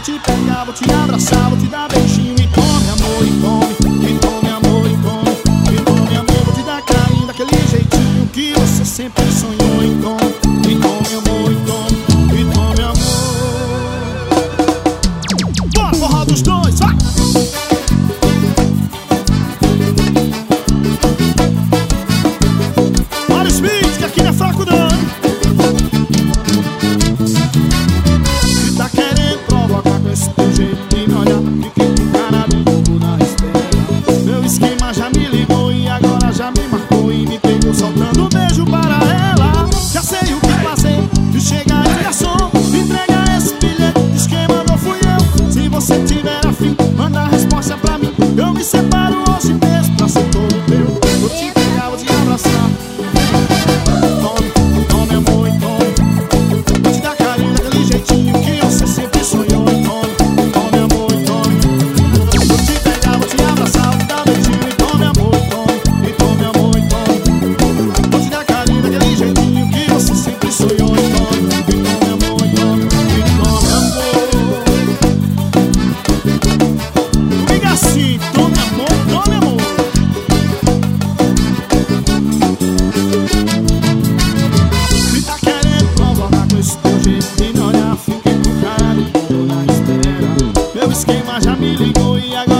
vou te pegar, vou te abraçar, vou te dar beijinho. E tome amor, e tome, e tome amor, e tome, e tome amor. Vou te dar carinho daquele jeitinho que você sempre sonhou. E tome amor, e tome, e tome amor. Bora, forró dos dois, vai! Olha os beats, que aqui não é fraco não, hein? Se tá querendo provocar com esse teu jeito de me olhar, fiquei com cara de bobo na espera. Meu esquema já me ligou e agora já me marcou e me pegou soltando um beijo para ela. Já sei o que fazer, de chegar de garçom, entregar esse bilhete, diz quem mandou fui eu. Se você tiver afim, manda a resposta pra mim. Eu me separo hoje mesmo pra ser todo teu. Vou te pegar, vou te abraçar. Tome, tome amor, e tome. Vou te dar carinho daquele jeitinho que você sempre sonhou. E tome, tome amor, e tome. Vou te pegar, vou te abraçar, vou te dar beijinho. E tome amor, e tome amor, e tome. Vou te dar carinho daquele jeitinho que você sempre sonhou. E tome amor, e tome, e tome amor. Comigo assim, tome amor, tome amor. Se tá querendo provocar com esse teu jeito de me olhar, fiquei com cara de bobo na espera. Meu esquema já me ligou e agora